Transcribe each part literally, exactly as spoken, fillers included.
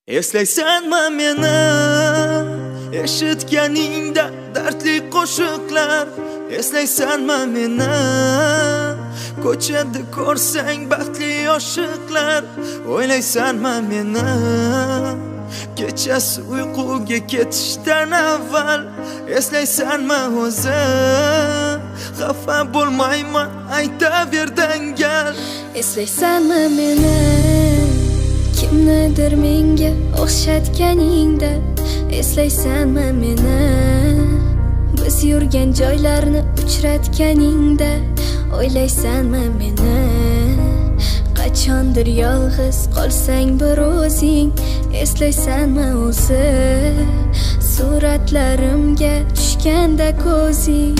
Eslaysanmi meni eshitganingda dardli qo'shiqlar? Eslaysanmi meni ko'chada ko'rsang baxtli oshiqlar? O'ylaysanmi meni kechasi uyquga ketishdan avval? Eslaysanmi o'zi xafa bo'lmayman aytaver dangal? Eslaysanmi meni kimnidir menga o'xshatganingda? Eslaysanmi meni biz yurgan joylarni uchratganingda? O'ylaysanmi meni qachondir yolg'iz qolsang bir o'zing? Eslaysanmi o'zi suratlarimga tushganda ko'zing?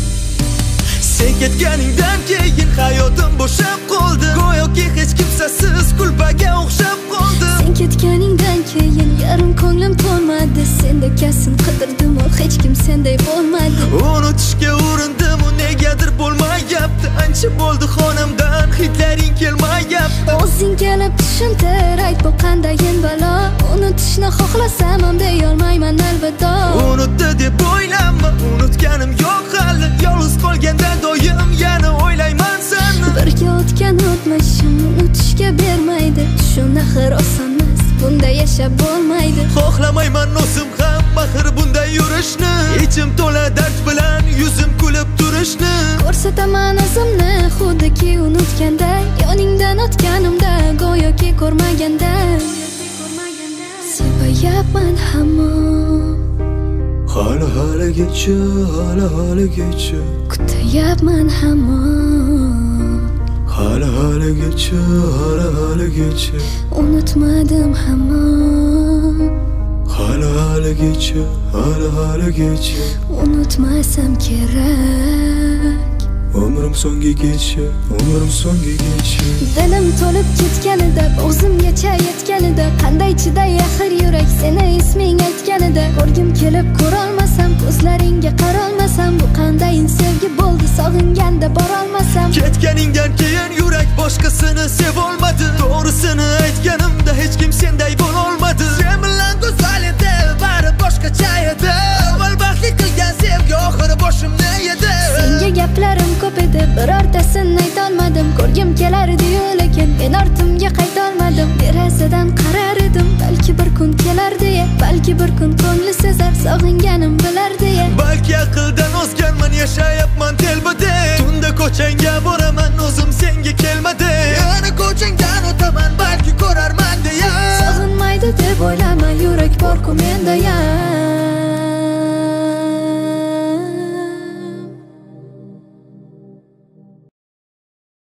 Sen ketganingdan keyin hayotim bo'shab qoldi, go'yoki hech kimsasiz kulbaga o'xshab qoldi. Sen ketganingdan keyin yarim ko'nglim to'lmadi, sendek kasin qidirdim, hech kim senday bo'lmadi. Unutishga urindim, u negadir bo'lmayapti. Ancha bo'ldi xonamdan hidlaring kelmayapti. O'zing kelib tushuntir, ayt bu qandayin balo? Unutishni xohlasam ham deyolmayman albatta. Unutdi deb o'ylama, unutganim yo'q hali. Yolg'iz qolganda doim yana o'ylayman seni. Birga o'tgan o'tmishim unutishga bermaydi. Tushun axir osonmas, bunda yashab bo'lmaydi. Xohlamayman o'zim ham baxir bunday yurishni, ichim to'la dard bilan yuzim kulib turishni. Ko'rsataman o'zimni xuddiki unutganday, yoningdan o'tganimda go'yoki ko'rmaganday. Sevayapman hamon hali haligacha, hali haligacha kutayapman hamon hali haligacha, hali haligacha unutmadim hamon hali haligacha, hali haligacha unutmasam kerak. Umrim so'ngigacha, umrim so'ngigacha Dilim to'lib ketganida, o'zimgacha yetganida, qanday chiday axir yurak seni isming aytganida? Ko'rgim kelib ko'rolmasam, ko'zlaringga qarolmasam, bu qanday sevgi bo'ldi sog'inganda borolmasam? Ketganingdan keyin yurak boshqasini sevolmadi. To'g'risini aytganimda hech kim senday bo'lolmadi. Sen bilan go'zal edi, bari boshqacha edi. Avval baxtli qilgan sevgi oxiri boshimni yedi. Senga gaplarim ko'p edi, birortasini aytolmadim. Ko'rgim kelardi-yu, lekin men ortimga qaytolmadim. Derazadan qarar edim, balki bir kun kelar deya, balki bir kun ko'ngli sezar, sog'inganim bilar deya. Balki aqldan ozganman, yashayapman telbada. Tunda ko'changga boraman, o'zim senga kelmadi. Yana ko'changdan o'taman, balki ko'rarman deya. Sog'inmaydi deb o'ylama, yurak bor-ku menda ya.